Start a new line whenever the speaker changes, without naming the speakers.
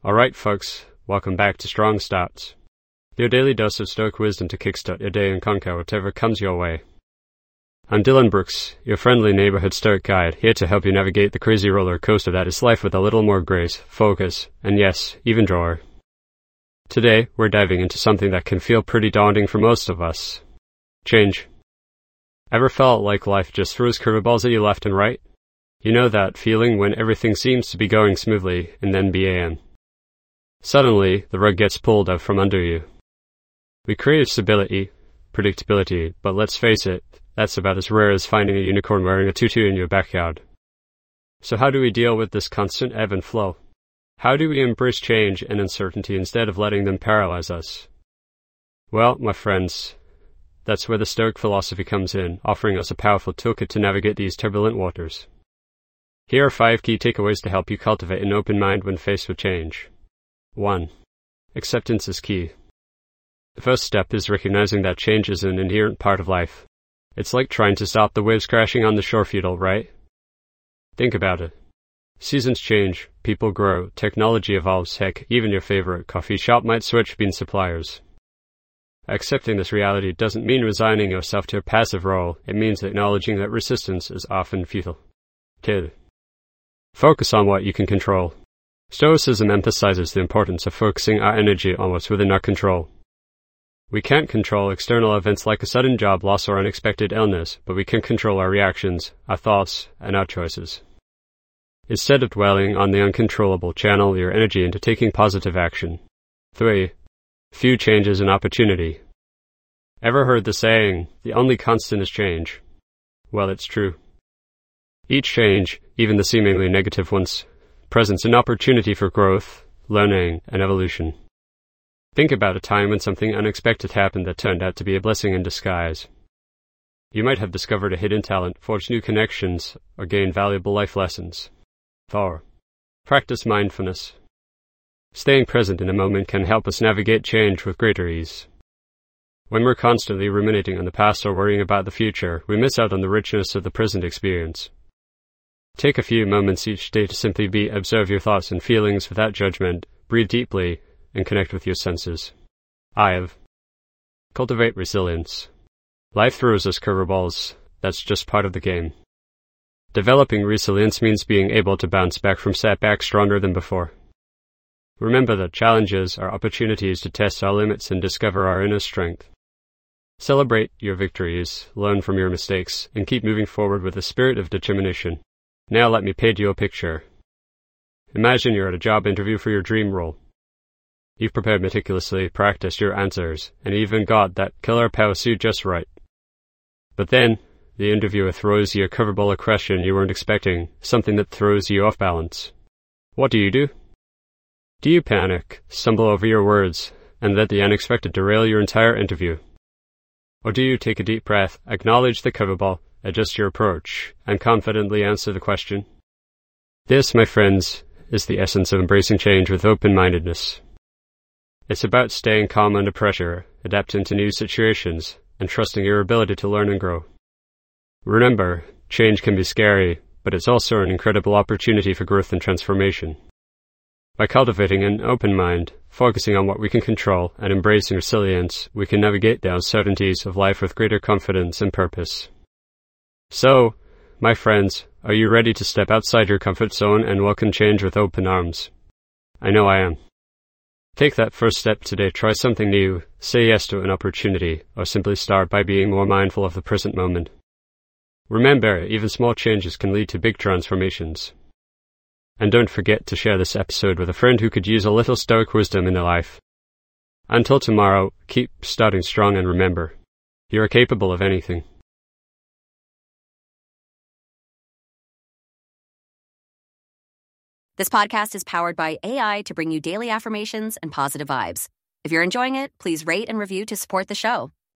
Alright folks, welcome back to Strong Starts, your daily dose of Stoic wisdom to kickstart your day and conquer whatever comes your way. I'm Dylan Brooks, your friendly neighborhood Stoic guide, here to help you navigate the crazy roller coaster that is life with a little more grace, focus, and yes, even joy. Today, we're diving into something that can feel pretty daunting for most of us. Change. Ever felt like life just throws curveballs at you left and right? You know that feeling when everything seems to be going smoothly, and then bam. Suddenly, the rug gets pulled out from under you. We crave stability, predictability, but let's face it, that's about as rare as finding a unicorn wearing a tutu in your backyard. So how do we deal with this constant ebb and flow? How do we embrace change and uncertainty instead of letting them paralyze us? Well, my friends, that's where the Stoic philosophy comes in, offering us a powerful toolkit to navigate these turbulent waters. Here are 5 key takeaways to help you cultivate an open mind when faced with change. 1. Acceptance is key. The first step is recognizing that change is an inherent part of life. It's like trying to stop the waves crashing on the shore futile, right? Think about it. Seasons change, people grow, technology evolves, heck, even your favorite coffee shop might switch bean suppliers. Accepting this reality doesn't mean resigning yourself to a passive role, it means acknowledging that resistance is often futile. 2. Focus on what you can control. Stoicism emphasizes the importance of focusing our energy on what's within our control. We can't control external events like a sudden job loss or unexpected illness, but we can control our reactions, our thoughts, and our choices. Instead of dwelling on the uncontrollable, channel your energy into taking positive action. 3. Few changes an opportunity. Ever heard the saying, the only constant is change? Well, it's true. Each change, even the seemingly negative ones, presents an opportunity for growth, learning, and evolution. Think about a time when something unexpected happened that turned out to be a blessing in disguise. You might have discovered a hidden talent, forged new connections, or gained valuable life lessons. 4. Practice mindfulness. Staying present in a moment can help us navigate change with greater ease. When we're constantly ruminating on the past or worrying about the future, we miss out on the richness of the present experience. Take a few moments each day to simply observe your thoughts and feelings without judgment, breathe deeply, and connect with your senses. 5. Cultivate resilience. Life throws us curveballs. That's just part of the game. Developing resilience means being able to bounce back from setbacks stronger than before. Remember that challenges are opportunities to test our limits and discover our inner strength. Celebrate your victories, learn from your mistakes, and keep moving forward with a spirit of determination. Now let me paint you a picture. Imagine you're at a job interview for your dream role. You've prepared meticulously, practiced your answers, and even got that killer power suit just right. But then, the interviewer throws you a curveball question you weren't expecting, something that throws you off balance. What do? Do you panic, stumble over your words, and let the unexpected derail your entire interview? Or do you take a deep breath, acknowledge the curveball, adjust your approach, and confidently answer the question? This, my friends, is the essence of embracing change with open-mindedness. It's about staying calm under pressure, adapting to new situations, and trusting your ability to learn and grow. Remember, change can be scary, but it's also an incredible opportunity for growth and transformation. By cultivating an open mind, focusing on what we can control, and embracing resilience, we can navigate the uncertainties of life with greater confidence and purpose. So, my friends, are you ready to step outside your comfort zone and welcome change with open arms? I know I am. Take that first step today, try something new, say yes to an opportunity, or simply start by being more mindful of the present moment. Remember, even small changes can lead to big transformations. And don't forget to share this episode with a friend who could use a little Stoic wisdom in their life. Until tomorrow, keep starting strong and remember, you are capable of anything.
This podcast is powered by AI to bring you daily affirmations and positive vibes. If you're enjoying it, please rate and review to support the show.